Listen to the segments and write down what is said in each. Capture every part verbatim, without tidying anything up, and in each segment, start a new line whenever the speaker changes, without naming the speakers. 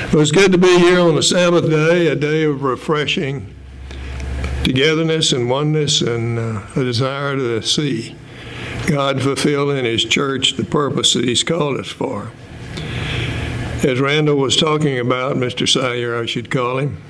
Well, it's good to be here on the Sabbath day, a day of refreshing togetherness and oneness, and uh, a desire to see God fulfill in His church the purpose that He's called us for. As Randall was talking about, Mister Sire, I should call him,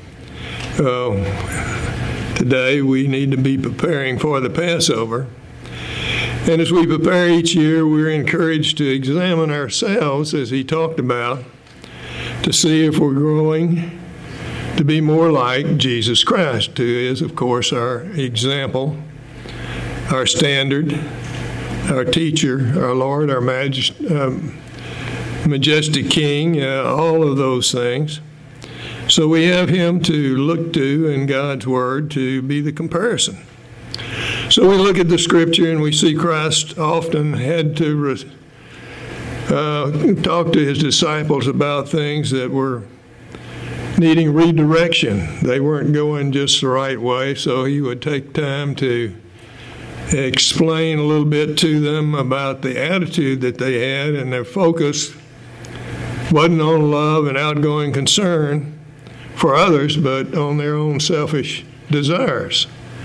uh, today we need to be preparing for the Passover. And as we prepare each year, we're encouraged to examine ourselves, as he talked about, to see if we're growing to be more like Jesus Christ, who is, of course, our example, our standard, our teacher, our Lord, our majest, um, majestic King, uh, all of those things. So we have Him to look to in God's Word to be the comparison. So we look at the Scripture and we see Christ often had to re- uh, talk to His disciples about things that were needing redirection. They weren't going just the right way, so He would take time to explain a little bit to them about the attitude that they had, and their focus wasn't on love and outgoing concern for others, but on their own selfish desires.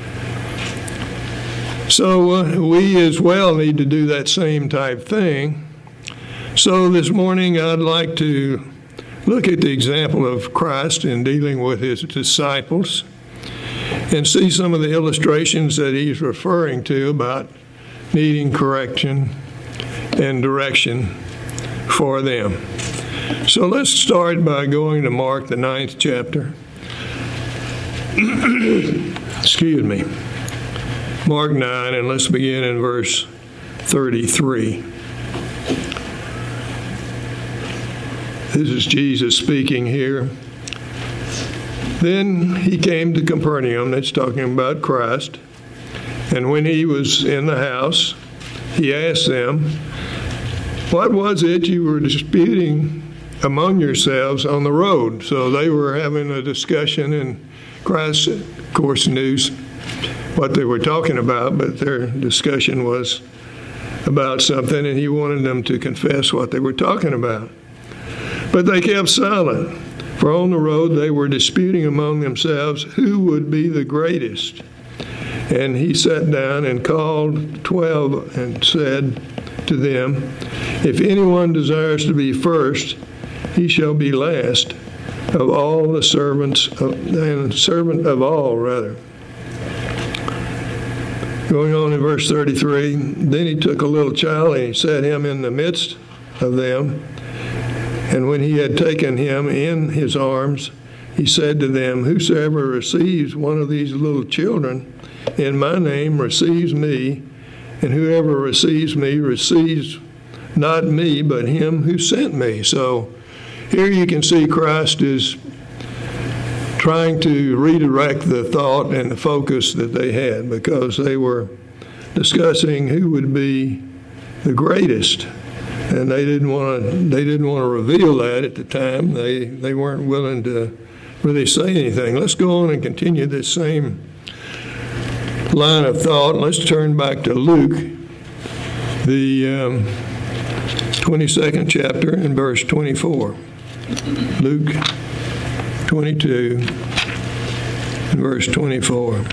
So uh, we as well need to do that same type thing. So this morning I'd like to look at the example of Christ in dealing with His disciples and see some of the illustrations that He's referring to about needing correction and direction for them. So let's start by going to Mark, the ninth chapter. Excuse me. Mark nine, and let's begin in verse thirty-three. This is Jesus speaking here. Then He came to Capernaum, that's talking about Christ, and when He was in the house, He asked them, "What was it you were disputing among yourselves on the road?" So they were having a discussion, and Christ, of course, knew what they were talking about, but their discussion was about something, and He wanted them to confess what they were talking about. But they kept silent, for on the road they were disputing among themselves who would be the greatest. And He sat down and called twelve and said to them, "If anyone desires to be first, he shall be last of all the servants, of, and servant of all, rather." Going on in verse thirty-three, then He took a little child and He set him in the midst of them. And when He had taken him in His arms, He said to them, "Whosoever receives one of these little children in my name receives me, and whoever receives me receives not me, but Him who sent me." So here you can see Christ is trying to redirect the thought and the focus that they had, because they were discussing who would be the greatest, and they didn't want to. They didn't want to reveal that at the time. They they weren't willing to really say anything. Let's go on and continue this same line of thought. Let's turn back to Luke, the um, twenty-second chapter, and verse twenty-four. Luke twenty-two, and verse twenty-four.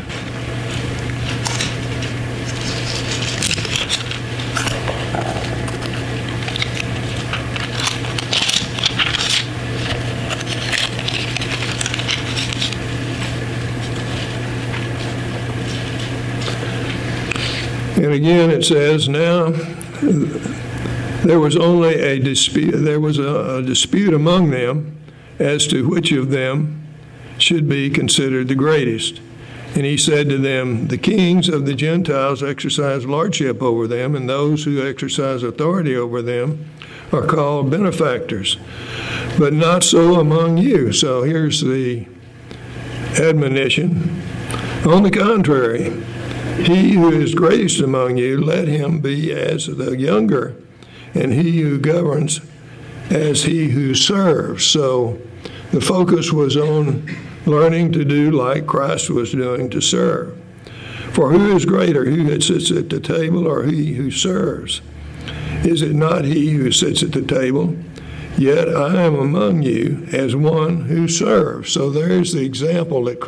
And again it says, "Now there was only a dispute, there was a, a dispute among them as to which of them should be considered the greatest. And He said to them, the kings of the Gentiles exercise lordship over them, and those who exercise authority over them are called benefactors, but not so among you." So here's the admonition. "On the contrary, he who is greatest among you, let him be as the younger, and he who governs as he who serves." So the focus was on learning to do like Christ was doing, to serve. For who is greater, he that sits at the table or he who serves? Is it not he who sits at the table? Yet I am among you as one who serves. So there's the example that,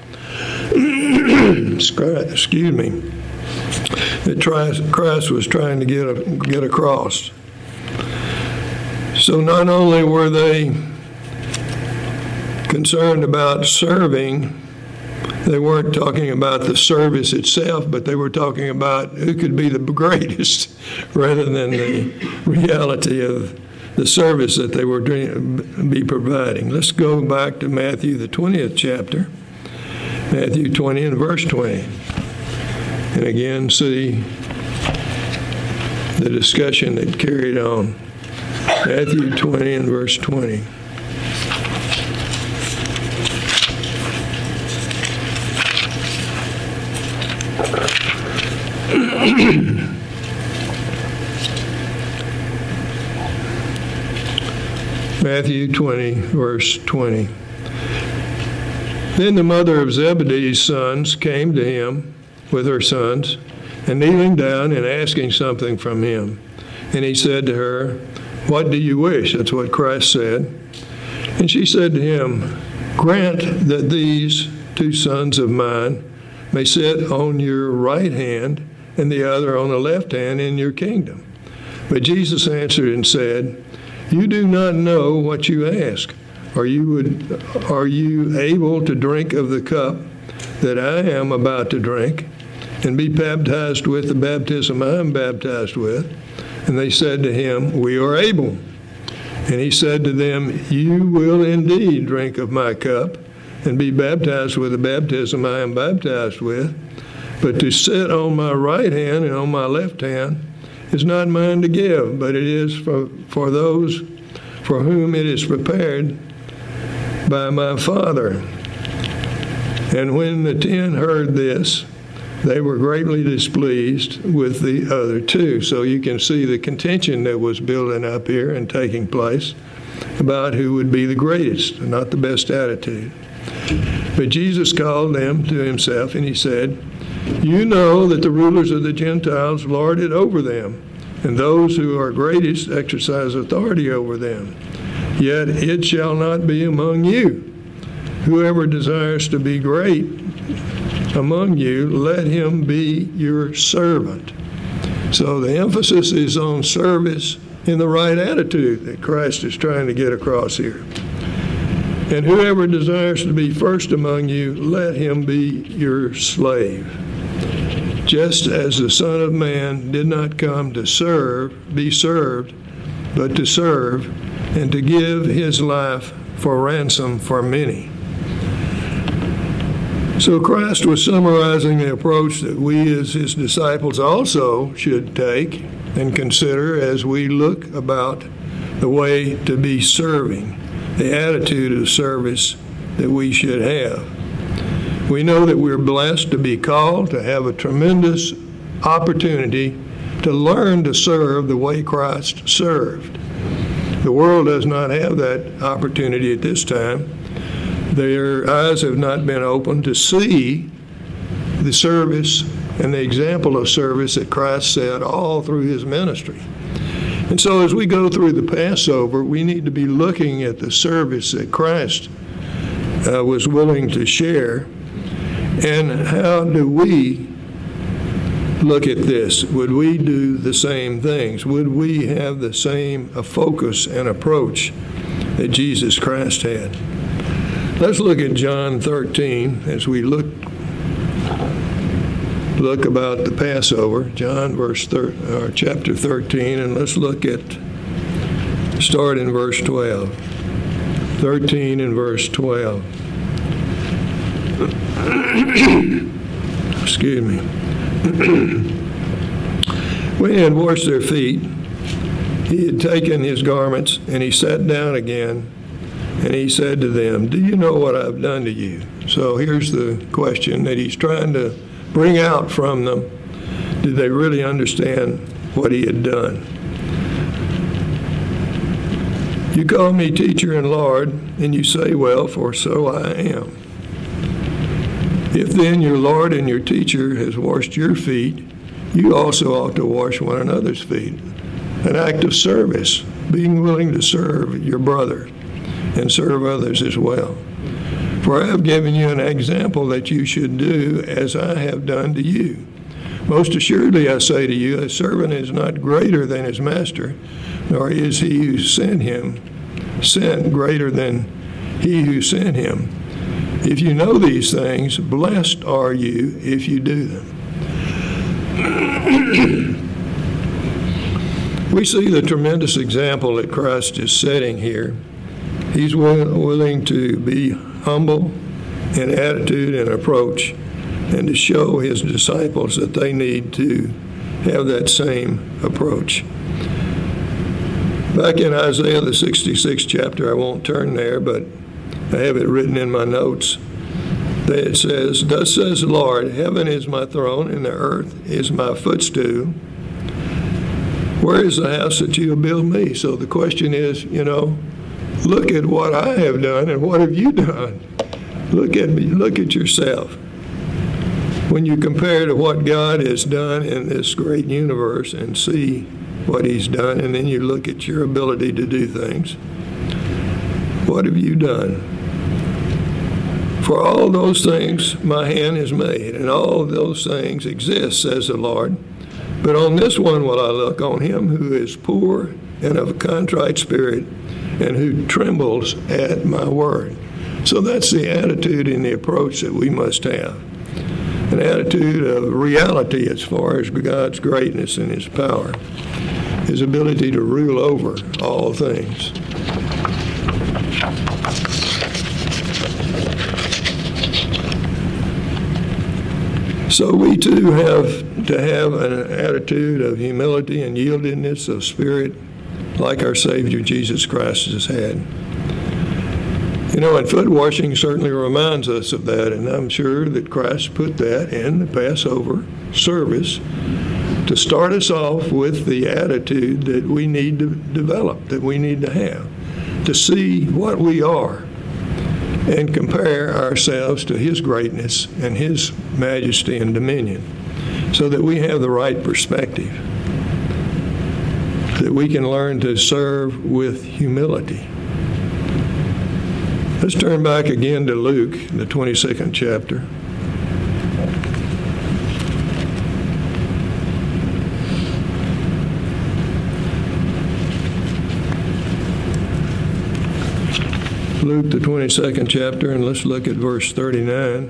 excuse me, that Christ was trying to get, a, get across. So not only were they concerned about serving, they weren't talking about the service itself, but they were talking about who could be the greatest rather than the reality of the service that they were be providing. Let's go back to Matthew, the twentieth chapter, Matthew twenty and verse twenty. And again, see the discussion that carried on. Matthew twenty and verse twenty. Matthew twenty, verse twenty. Then the mother of Zebedee's sons came to him with her sons, and kneeling down and asking something from him. And he said to her, "What do you wish?" That's what Christ said. And she said to him, "Grant that these two sons of mine may sit on your right hand and the other on the left hand in your kingdom." But Jesus answered and said, "You do not know what you ask. Are you would, are you able to drink of the cup that I am about to drink, and be baptized with the baptism I am baptized with?" And they said to him, "We are able." And he said to them, "You will indeed drink of my cup, and be baptized with the baptism I am baptized with. But to sit on my right hand and on my left hand is not mine to give, but it is for, for those for whom it is prepared by my Father." And when the ten heard this, they were greatly displeased with the other two. So you can see the contention that was building up here and taking place about who would be the greatest, not the best attitude. But Jesus called them to himself, and he said, "You know that the rulers of the Gentiles lord it over them, and those who are greatest exercise authority over them. Yet it shall not be among you. Whoever desires to be great among you, let him be your servant." So the emphasis is on service in the right attitude that Christ is trying to get across here. "And whoever desires to be first among you, let him be your slave. Just as the Son of Man did not come to serve, be served, but to serve, and to give his life for ransom for many." So Christ was summarizing the approach that we as his disciples also should take and consider as we look about the way to be serving, the attitude of service that we should have. We know that we're blessed to be called, to have a tremendous opportunity to learn to serve the way Christ served. The world does not have that opportunity at this time. Their eyes have not been opened to see the service and the example of service that Christ set all through his ministry. And so as we go through the Passover, we need to be looking at the service that Christ uh, was willing to share. And how do we look at this? Would we do the same things? Would we have the same uh, focus and approach that Jesus Christ had? Let's look at John thirteen as we look look about the Passover. John verse thir- or chapter thirteen, and let's look at start in verse twelve. thirteen and verse twelve. Excuse me. When he had washed their feet, he had taken his garments, and he sat down again, and he said to them, "Do you know what I've done to you?" So here's the question that he's trying to bring out from them. Did they really understand what he had done? "You call me teacher and Lord, and you say, well, for so I am. If then your Lord and your teacher has washed your feet, you also ought to wash one another's feet." An act of service being willing to serve your brother and serve others as well. For I have given you an example that you should do as I have done to you. Most assuredly I say to you, a servant is not greater than his master, nor is he who sent him sent greater than he who sent him. If you know these things, blessed are you if you do them. We see the tremendous example that Christ is setting here. He's will, willing to be humble in attitude and approach, and to show his disciples that they need to have that same approach. Back in Isaiah, the sixty-sixth chapter, I won't turn there, but I have it written in my notes, that it says, "Thus says the Lord, heaven is my throne, and the earth is my footstool. Where is the house that you will build me?" So the question is, you know, look at what I have done, and what have you done? Look at me, look at yourself. When you compare to what God has done in this great universe and see what he's done, and then you look at your ability to do things, what have you done? For all those things my hand has made, and all those things exist, says the Lord. But on this one will I look, on him who is poor and of a contrite spirit, and who trembles at my word. So that's the attitude and the approach that we must have. An attitude of reality as far as God's greatness and his power, his ability to rule over all things. So we too have to have an attitude of humility and yieldedness of spirit like our Savior Jesus Christ has had. You know, and foot washing certainly reminds us of that, and I'm sure that Christ put that in the Passover service to start us off with the attitude that we need to develop, that we need to have, to see what we are and compare ourselves to his greatness and his majesty and dominion, so that we have the right perspective, that we can learn to serve with humility. Let's turn back again to Luke, the twenty-second chapter. Luke, the twenty-second chapter, and let's look at verse thirty-nine.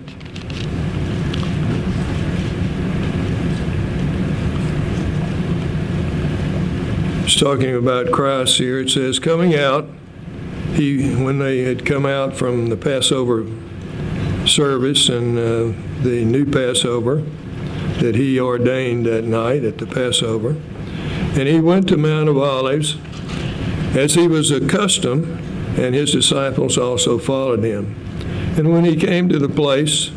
It's talking about Christ here. It says, coming out, he, when they had come out from the Passover service and uh, the new Passover that he ordained that night at the Passover, and he went to Mount of Olives as he was accustomed, and his disciples also followed him. And when he came to the place,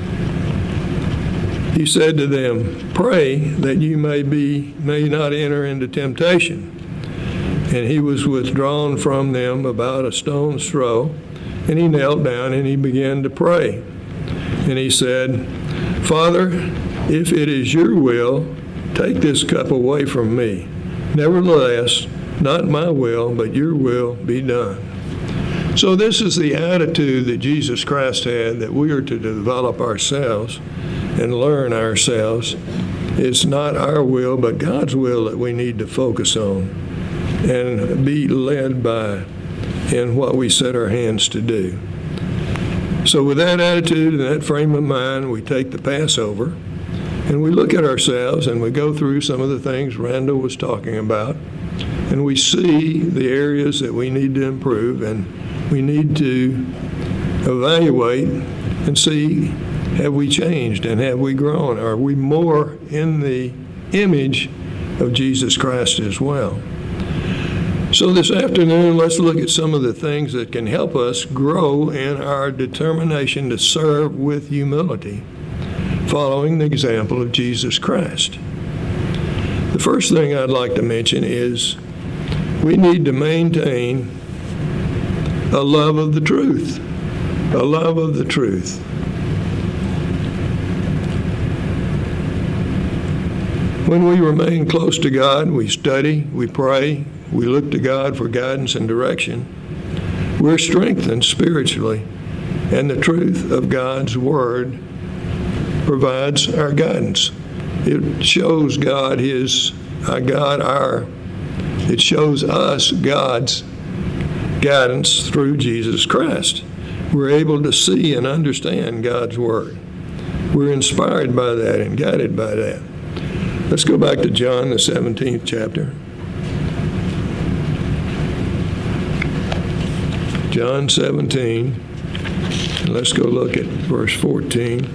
he said to them, "Pray that you may be may not enter into temptation." And he was withdrawn from them about a stone's throw, and he knelt down and he began to pray. And he said, "Father, if it is your will, take this cup away from me. Nevertheless, not my will, but your will be done." So this is the attitude that Jesus Christ had, that we are to develop ourselves and learn ourselves. It's not our will, but God's will that we need to focus on and be led by in what we set our hands to do. So with that attitude and that frame of mind, we take the Passover and we look at ourselves and we go through some of the things Randall was talking about, and we see the areas that we need to improve, and we need to evaluate and see, have we changed and have we grown? Are we more in the image of Jesus Christ as well? So this afternoon, let's look at some of the things that can help us grow in our determination to serve with humility, following the example of Jesus Christ. The first thing I'd like to mention is we need to maintain a love of the truth, a love of the truth. When we remain close to God, we study, we pray, we look to God for guidance and direction, we're strengthened spiritually, and the truth of God's Word provides our guidance. It shows God His, uh, God our, it shows us God's guidance through Jesus Christ. We're able to see and understand God's Word. We're inspired by that and guided by that. Let's go back to John, the seventeenth chapter. John seventeen, and let's go look at verse fourteen.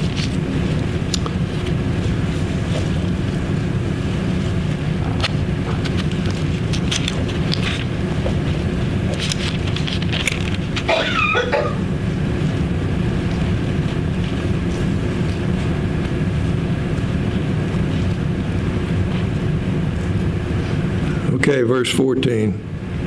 Okay, verse fourteen.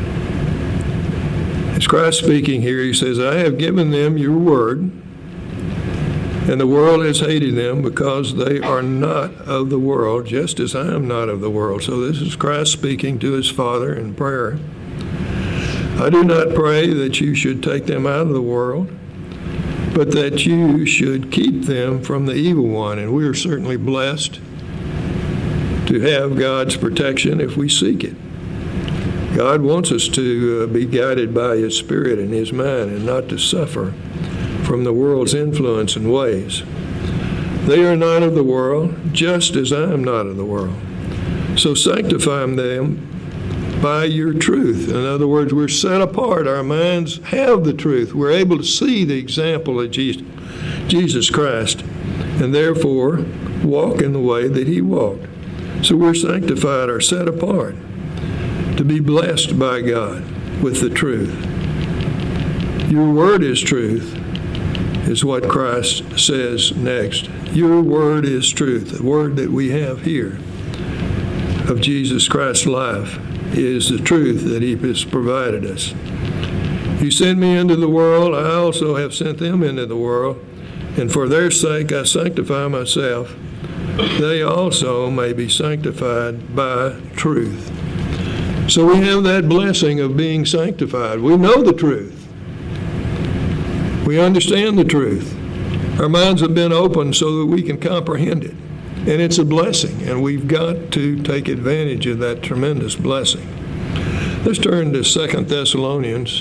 It's Christ speaking here. He says, I have given them your word, and the world has hated them because they are not of the world, just as I am not of the world. So this is Christ speaking to his Father in prayer. I do not pray that you should take them out of the world, but that you should keep them from the evil one. And we are certainly blessed to have God's protection if we seek it. God wants us to uh, be guided by His Spirit and His mind and not to suffer from the world's influence and ways. They are not of the world, just as I am not of the world. So sanctify them by your truth. In other words, we're set apart. Our minds have the truth. We're able to see the example of Jesus Christ and therefore walk in the way that He walked. So we're sanctified or set apart to be blessed by God with the truth. Your word is truth, is what Christ says next. Your word is truth. The word that we have here of Jesus Christ's life is the truth that He has provided us. You sent me into the world, I also have sent them into the world, and for their sake I sanctify myself. They also may be sanctified by truth. So we have that blessing of being sanctified. We know the truth. We understand the truth. Our minds have been opened so that we can comprehend it. And it's a blessing, and we've got to take advantage of that tremendous blessing. Let's turn to Second Thessalonians.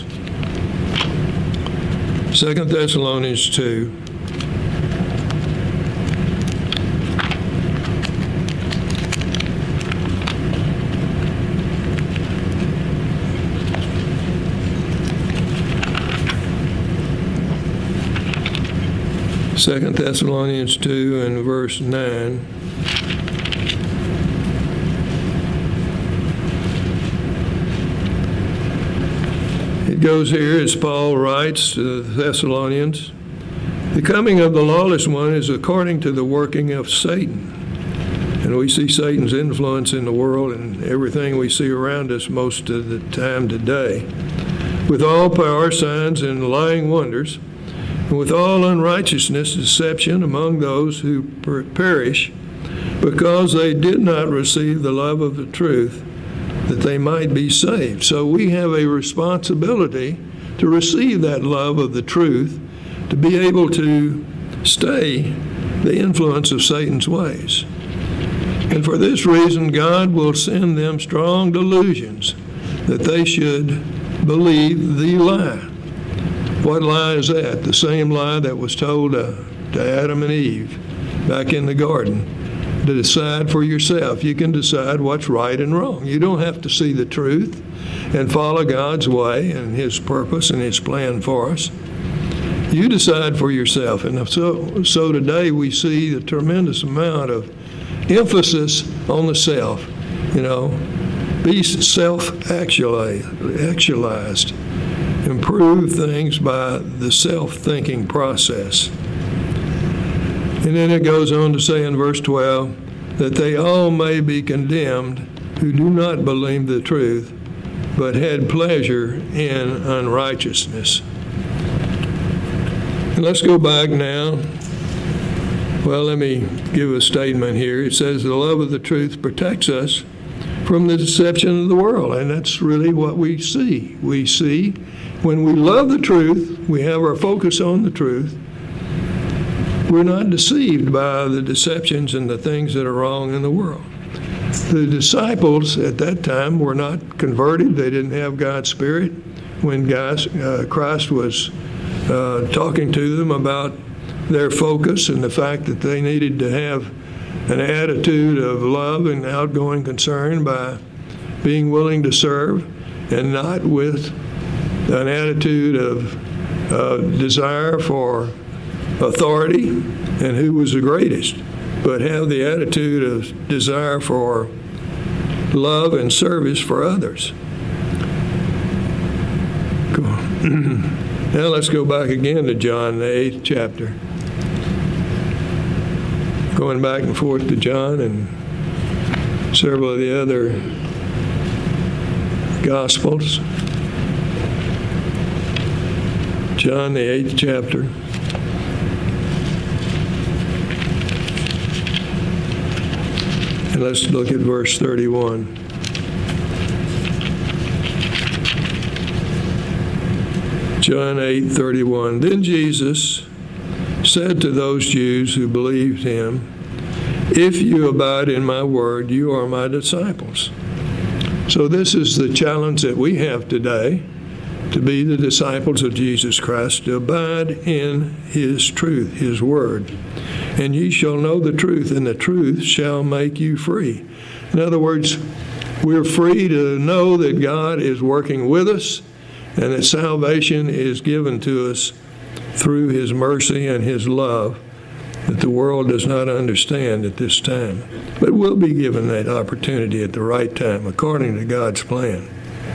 Second Thessalonians two. Second Thessalonians two and verse nine. It goes here as Paul writes to the Thessalonians, the coming of the lawless one is according to the working of Satan. And we see Satan's influence in the world and everything we see around us most of the time today. With all power, signs, and lying wonders, and with all unrighteousness, deception among those who per- perish, because they did not receive the love of the truth, that they might be saved. So we have a responsibility to receive that love of the truth, to be able to stay the influence of Satan's ways. And for this reason, God will send them strong delusions that they should believe the lie. What lie is that? The same lie that was told uh, to Adam and Eve back in the garden, to decide for yourself. You can decide what's right and wrong. You don't have to see the truth and follow God's way and His purpose and His plan for us. You decide for yourself. And so, so today we see a tremendous amount of emphasis on the self. You know, be self-actualized. Improve things by the self-thinking process. And then it goes on to say in verse twelve, that they all may be condemned who do not believe the truth, but had pleasure in unrighteousness. And let's go back now Well, let me give a statement here. It says the love of the truth protects us from the deception of the world, and that's really what we see. We see when we love the truth, we have our focus on the truth, we're not deceived by the deceptions and the things that are wrong in the world. The disciples at that time were not converted. They didn't have God's Spirit. When guys, uh, Christ was uh, talking to them about their focus and the fact that they needed to have an attitude of love and outgoing concern by being willing to serve, and not with an attitude of uh, desire for authority and who was the greatest, but have the attitude of desire for love and service for others. Cool. Now let's go back again to John, the eighth chapter. Going back and forth to John and several of the other Gospels. John, the eighth chapter. And let's look at verse thirty-one. John eight thirty-one. Then Jesus said to those Jews who believed him, "If you abide in my word, you are my disciples." So this is the challenge that we have today, to be the disciples of Jesus Christ, to abide in his truth, his word. And ye shall know the truth, and the truth shall make you free. In other words, we're free to know that God is working with us and that salvation is given to us through his mercy and his love that the world does not understand at this time. But we'll be given that opportunity at the right time, according to God's plan.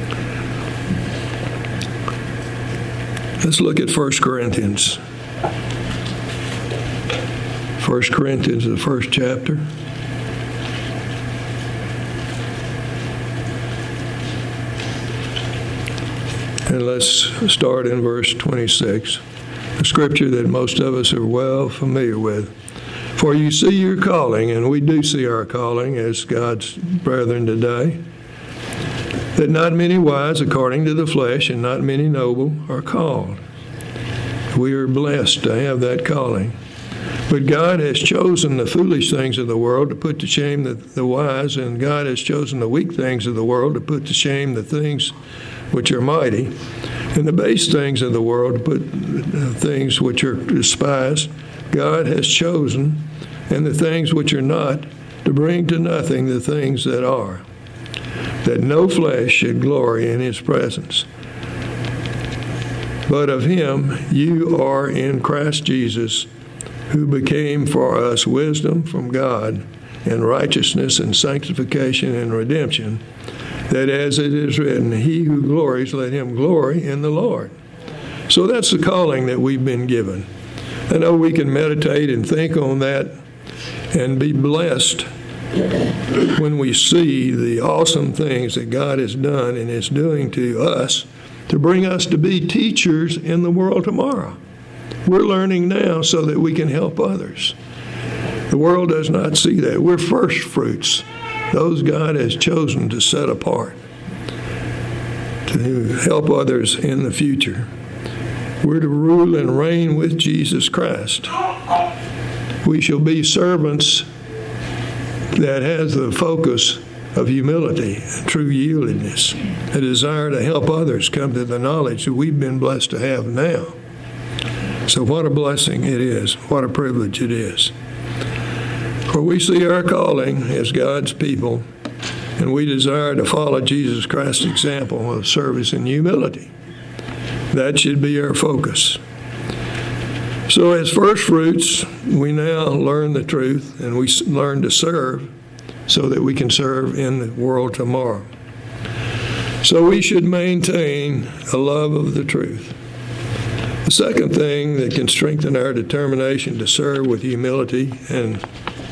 Let's look at First Corinthians. First Corinthians, the first chapter. And let's start in verse twenty-six, a scripture that most of us are well familiar with. For you see your calling, and we do see our calling as God's brethren today, that not many wise according to the flesh and not many noble are called. We are blessed to have that calling. But God has chosen the foolish things of the world to put to shame the, the wise, and God has chosen the weak things of the world to put to shame the things which are mighty, and the base things of the world to put uh, things which are despised. God has chosen, and the things which are not, to bring to nothing the things that are, that no flesh should glory in his presence. But of him you are in Christ Jesus, who became for us wisdom from God, and righteousness and sanctification and redemption, that as it is written, he who glories, let him glory in the Lord. So that's the calling that we've been given. I know we can meditate and think on that and be blessed when we see the awesome things that God has done and is doing to us to bring us to be teachers in the world tomorrow. We're learning now so that we can help others. The world does not see that. We're first fruits, those God has chosen to set apart to help others in the future. We're to rule and reign with Jesus Christ. We shall be servants that has the focus of humility and true yieldedness, a desire to help others come to the knowledge that we've been blessed to have now. So what a blessing it is. What a privilege it is. For we see our calling as God's people, and we desire to follow Jesus Christ's example of service and humility. That should be our focus. So as first fruits, we now learn the truth, and we learn to serve so that we can serve in the world tomorrow. So we should maintain a love of the truth. The second thing that can strengthen our determination to serve with humility and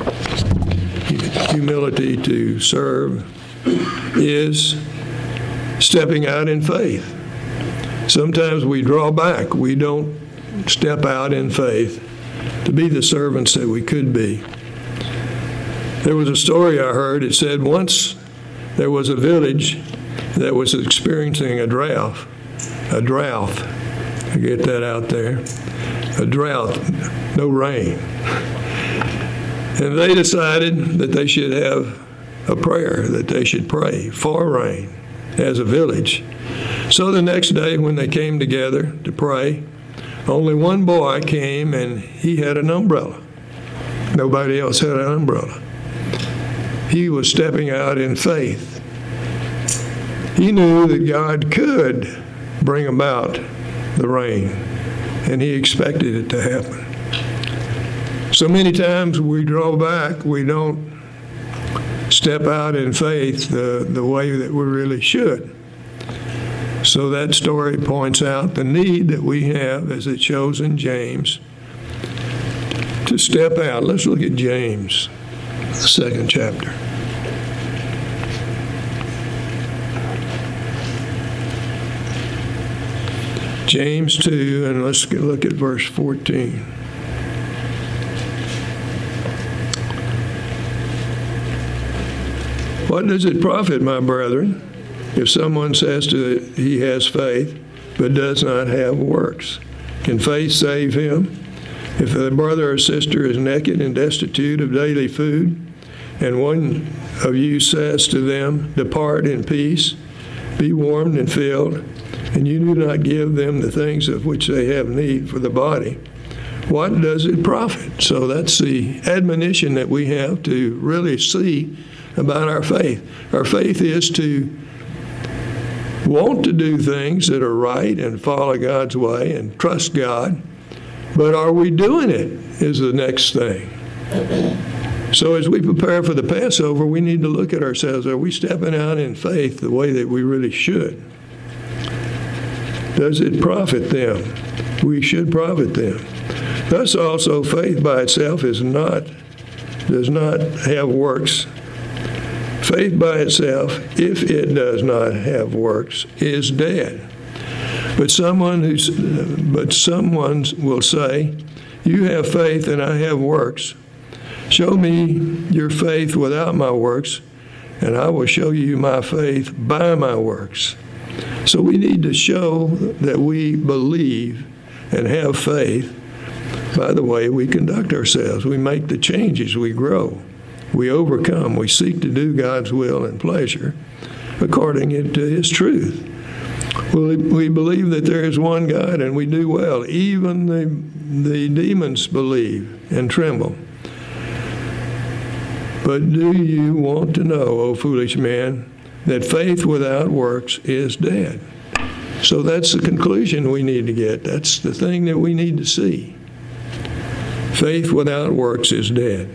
humility to serve is stepping out in faith. Sometimes we draw back. We don't step out in faith to be the servants that we could be. There was a story I heard. It said once there was a village that was experiencing a drought. A drought. Get that out there. A drought. No rain. And they decided that they should have a prayer, that they should pray for rain as a village. So the next day when they came together to pray, only one boy came and he had an umbrella. Nobody else had an umbrella. He was stepping out in faith. He knew that God could bring about the rain, and he expected it to happen. So many times we draw back, we don't step out in faith the, the way that we really should. So that story points out the need that we have, as it shows in James, to step out. Let's look at James, the second chapter. James two, and let's look at verse fourteen. What does it profit, my brethren, if someone says to he has faith, but does not have works? Can faith save him? If a brother or sister is naked and destitute of daily food, and one of you says to them, depart in peace, be warmed and filled, and you do not give them the things of which they have need for the body, what does it profit? So that's the admonition that we have to really see about our faith. Our faith is to want to do things that are right and follow God's way and trust God, but are we doing it is the next thing. So as we prepare for the Passover, we need to look at ourselves. Are we stepping out in faith the way that we really should? Does it profit them? We should profit them. Thus also faith by itself is not, does not have works. Faith by itself, if it does not have works, is dead. But someone who's, but someone will say, you have faith and I have works. Show me your faith without my works, and I will show you my faith by my works. So we need to show that we believe and have faith by the way we conduct ourselves. We make the changes, we grow, we overcome, we seek to do God's will and pleasure according to his truth. We, we believe that there is one God, and we do well. Even the, the demons believe and tremble. But do you want to know, O foolish man, that faith without works is dead? So that's the conclusion we need to get. That's the thing that we need to see. Faith without works is dead.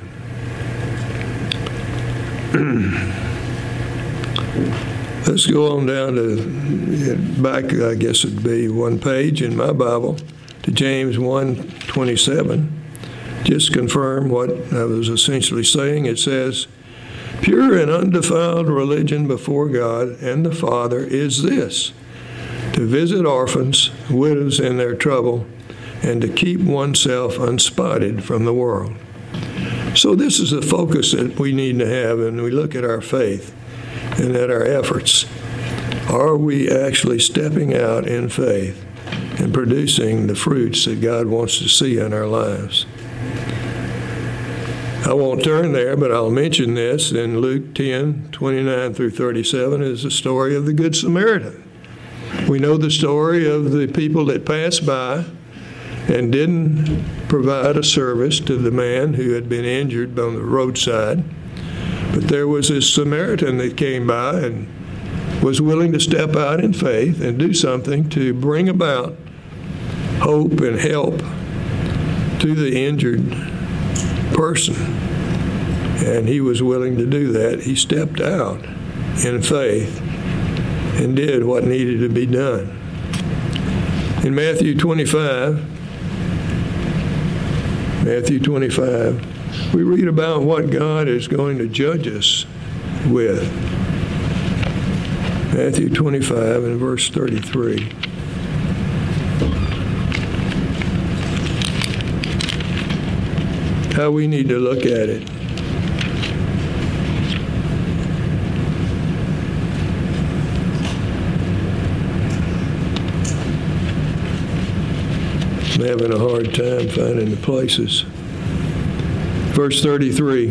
Let's go on down to, back, I guess it'd be one page in my Bible, to James one twenty-seven. Just confirm what I was essentially saying. It says, pure and undefiled religion before God and the Father is this, to visit orphans, widows in their trouble, and to keep oneself unspotted from the world. So this is the focus that we need to have when we look at our faith and at our efforts. Are we actually stepping out in faith and producing the fruits that God wants to see in our lives? I won't turn there, but I'll mention this. In Luke ten, twenty-nine through thirty-seven is the story of the Good Samaritan. We know the story of the people that passed by and didn't provide a service to the man who had been injured on the roadside. But there was this Samaritan that came by and was willing to step out in faith and do something to bring about hope and help to the injured person. And he was willing to do that. He stepped out in faith and did what needed to be done. In Matthew twenty-five, Matthew twenty-five, we read about what God is going to judge us with. Matthew twenty-five and verse thirty-three. how we need to look at it. I'm having a hard time finding the places. Verse thirty-three.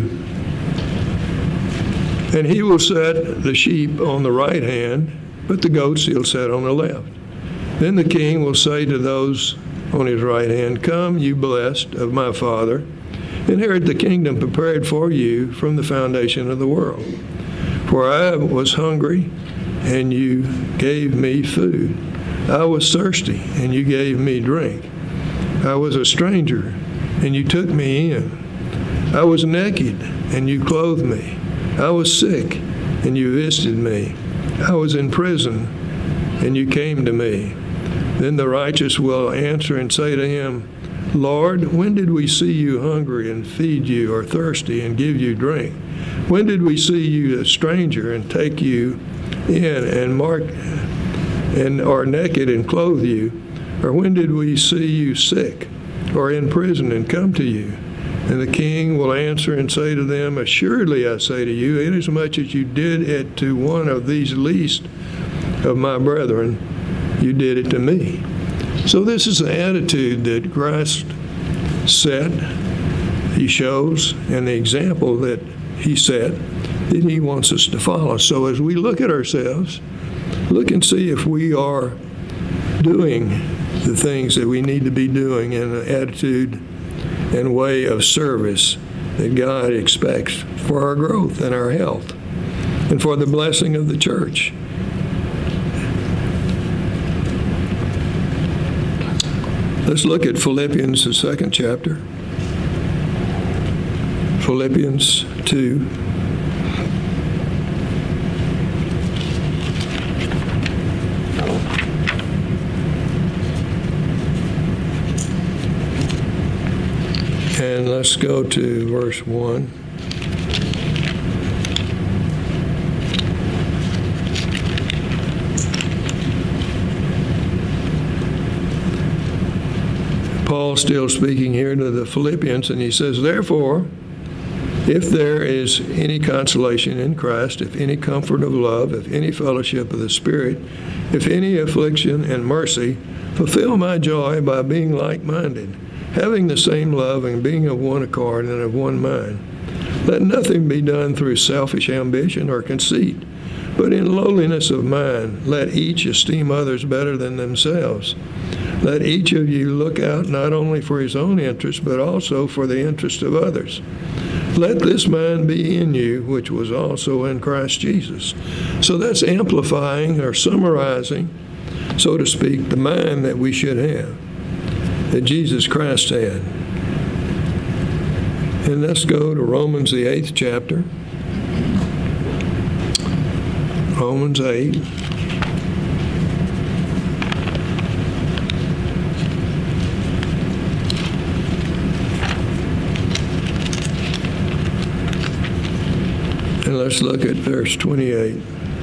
And he will set the sheep on the right hand, but the goats he'll set on the left. Then the king will say to those on his right hand, Come, you blessed of my Father, inherit the kingdom prepared for you from the foundation of the world. For I was hungry, and you gave me food. I was thirsty, and you gave me drink. I was a stranger, and you took me in. I was naked, and you clothed me. I was sick, and you visited me. I was in prison, and you came to me. Then the righteous will answer and say to him, Lord, when did we see you hungry and feed you, or thirsty and give you drink? When did we see you a stranger and take you in, and mark and or naked and clothe you? Or when did we see you sick or in prison and come to you? And the king will answer and say to them, Assuredly I say to you, inasmuch as you did it to one of these least of my brethren, you did it to me. So this is the attitude that Christ set, he shows, and the example that he set that he wants us to follow. So as we look at ourselves, look and see if we are doing the things that we need to be doing in an attitude and way of service that God expects for our growth and our health and for the blessing of the church. Let's look at Philippians, the second chapter. Philippians two. And let's go to verse one. Paul still speaking here to the Philippians, and he says, Therefore, if there is any consolation in Christ, if any comfort of love, if any fellowship of the Spirit, if any affliction and mercy, fulfill my joy by being like-minded, having the same love and being of one accord and of one mind. Let nothing be done through selfish ambition or conceit, but in lowliness of mind, let each esteem others better than themselves. Let each of you look out not only for his own interest, but also for the interest of others. Let this mind be in you, which was also in Christ Jesus. So that's amplifying or summarizing, so to speak, the mind that we should have, that Jesus Christ had. And let's go to Romans, the eighth chapter. Romans eight. And let's look at verse twenty-eight.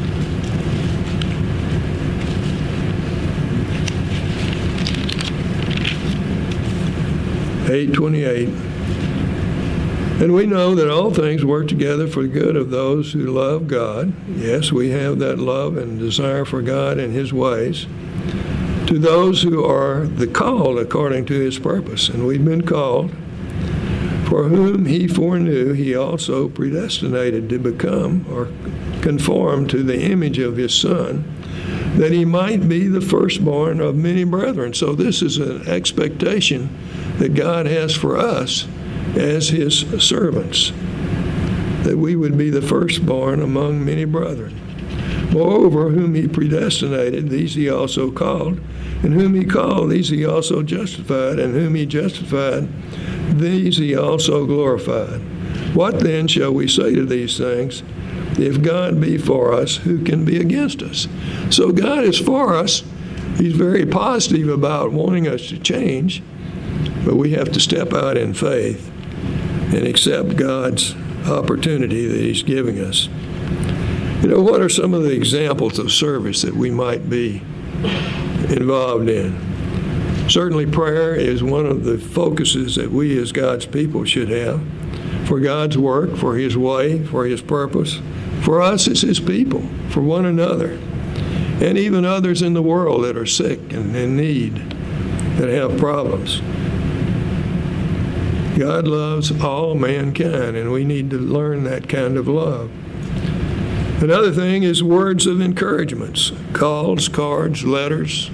eight twenty-eight. And we know that all things work together for the good of those who love God. Yes, we have that love and desire for God and his ways. To those who are the called according to his purpose. And we've been called. For whom he foreknew, he also predestinated to become or conform to the image of his Son, that he might be the firstborn of many brethren. So this is an expectation that God has for us as his servants, that we would be the firstborn among many brethren. Moreover, whom he predestinated, these he also called, and whom he called, these he also justified, and whom he justified, these he also glorified. What then shall we say to these things? If God be for us, who can be against us? So God is for us. He's very positive about wanting us to change, but we have to step out in faith and accept God's opportunity that he's giving us. You know, what are some of the examples of service that we might be involved in? Certainly prayer is one of the focuses that we as God's people should have for God's work, for His way, for His purpose, for us as His people, for one another, and even others in the world that are sick and in need, that have problems. God loves all mankind, and we need to learn that kind of love. Another thing is words of encouragements, calls, cards, letters,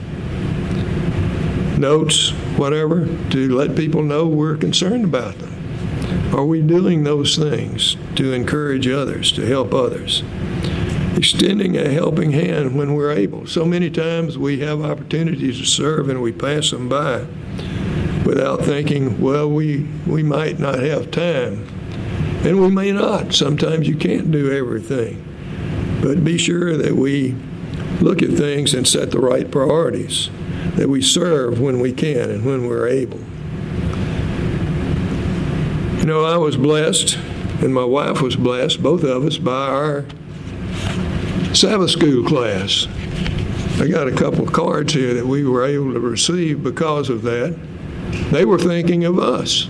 notes, whatever, to let people know we're concerned about them. Are we doing those things to encourage others, to help others? Extending a helping hand when we're able. So many times we have opportunities to serve and we pass them by without thinking, well, we, we might not have time. And we may not. Sometimes you can't do everything. But be sure that we look at things and set the right priorities, that we serve when we can and when we're able. You know, I was blessed, and my wife was blessed, both of us, by our Sabbath school class. I got a couple of cards here that we were able to receive because of that. They were thinking of us.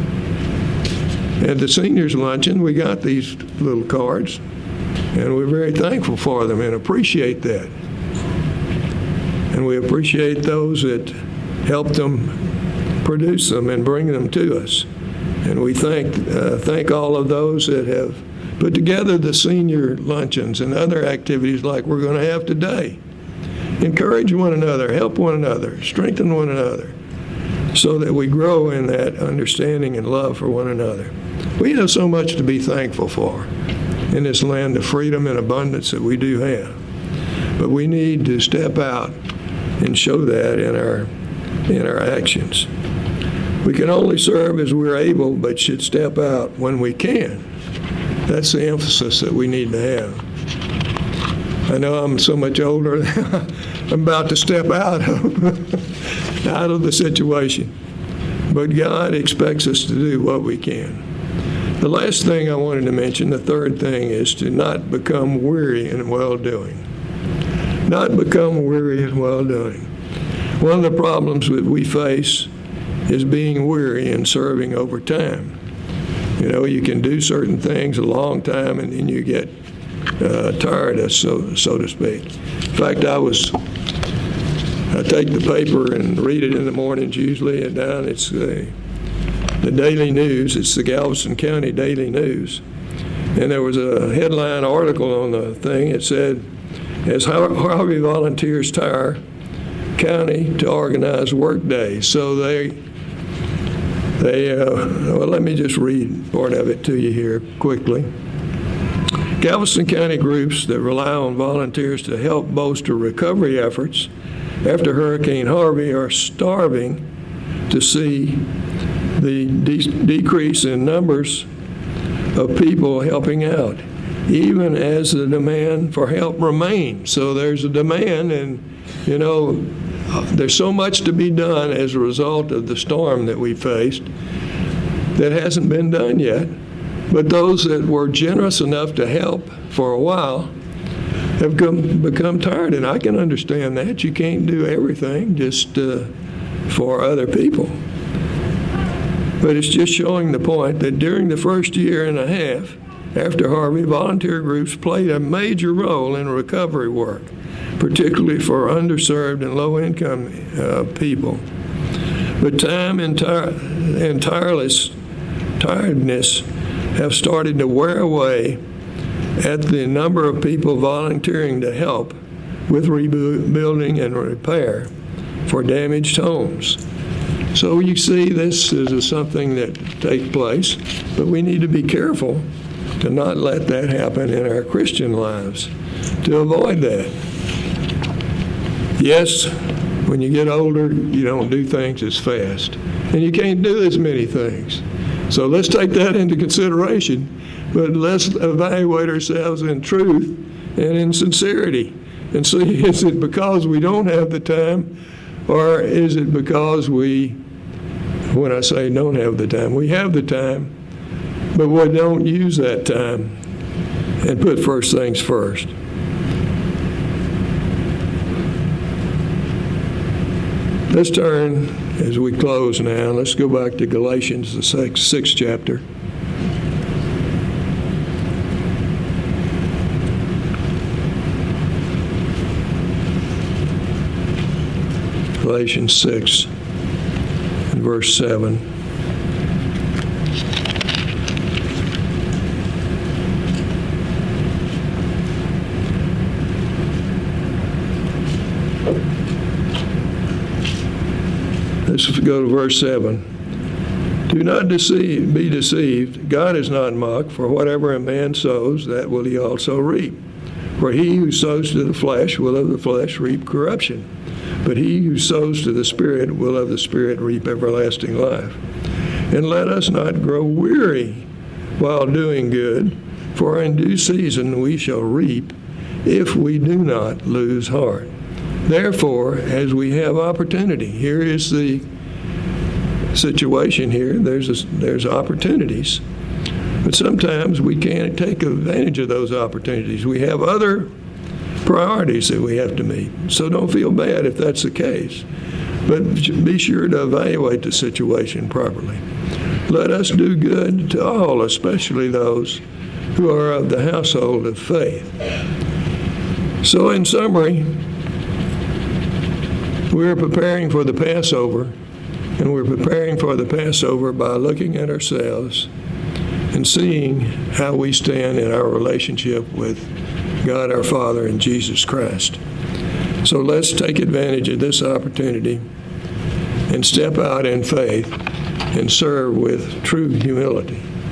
At the seniors luncheon, we got these little cards, and we're very thankful for them and appreciate that. And we appreciate those that helped them produce them and bring them to us. And we thank uh, thank all of those that have put together the senior luncheons and other activities like we're going to have today. Encourage one another, help one another, strengthen one another, so that we grow in that understanding and love for one another. We have so much to be thankful for in this land of freedom and abundance that we do have. But we need to step out and show that in our in our actions. We can only serve as we're able, but should step out when we can. That's the emphasis that we need to have. I know I'm so much older, I'm about to step out of, out of the situation. But God expects us to do what we can. The last thing I wanted to mention, the third thing, is to not become weary in well-doing. Not become weary in well-doing. One of the problems that we face is being weary and serving over time. You know, you can do certain things a long time and then you get uh, tired, of, so so to speak. In fact, I was, I take the paper and read it in the mornings usually, and down it's the, the Daily News. It's the Galveston County Daily News. And there was a headline article on the thing. It said, as Harvey volunteers tire county to organize work days. So they They, uh, well, let me just read part of it to you here quickly. Galveston County groups that rely on volunteers to help bolster recovery efforts after Hurricane Harvey are starving to see the de- decrease in numbers of people helping out, even as the demand for help remains. So there's a demand, and, you know, there's so much to be done as a result of the storm that we faced that hasn't been done yet. But those that were generous enough to help for a while have come, become tired, and I can understand that. You can't do everything just uh, for other people. But it's just showing the point that during the first year and a half after Harvey, volunteer groups played a major role in recovery work, particularly for underserved and low-income uh, people. But time and, tire- and tireless tiredness have started to wear away at the number of people volunteering to help with rebuilding and repair for damaged homes. So you see, this is something that takes place, but we need to be careful to not let that happen in our Christian lives, to avoid that. Yes, when you get older, you don't do things as fast, and you can't do as many things. So let's take that into consideration, but let's evaluate ourselves in truth and in sincerity and see, is it because we don't have the time, or is it because we, when I say don't have the time, we have the time, but we don't use that time and put first things first. Let's turn, as we close now, let's go back to Galatians, the sixth, sixth chapter. Galatians six and verse seven. Let's go to verse seven. Do not deceive, be deceived. God is not mocked, for whatever a man sows, that will he also reap. For he who sows to the flesh will of the flesh reap corruption. But he who sows to the Spirit will of the Spirit reap everlasting life. And let us not grow weary while doing good, for in due season we shall reap if we do not lose heart. Therefore, as we have opportunity, here is the situation here, there's, a, there's opportunities. But sometimes we can't take advantage of those opportunities. We have other priorities that we have to meet. So don't feel bad if that's the case. But be sure to evaluate the situation properly. Let us do good to all, especially those who are of the household of faith. So in summary, we're preparing for the Passover, and we're preparing for the Passover by looking at ourselves and seeing how we stand in our relationship with God our Father and Jesus Christ. So let's take advantage of this opportunity and step out in faith and serve with true humility.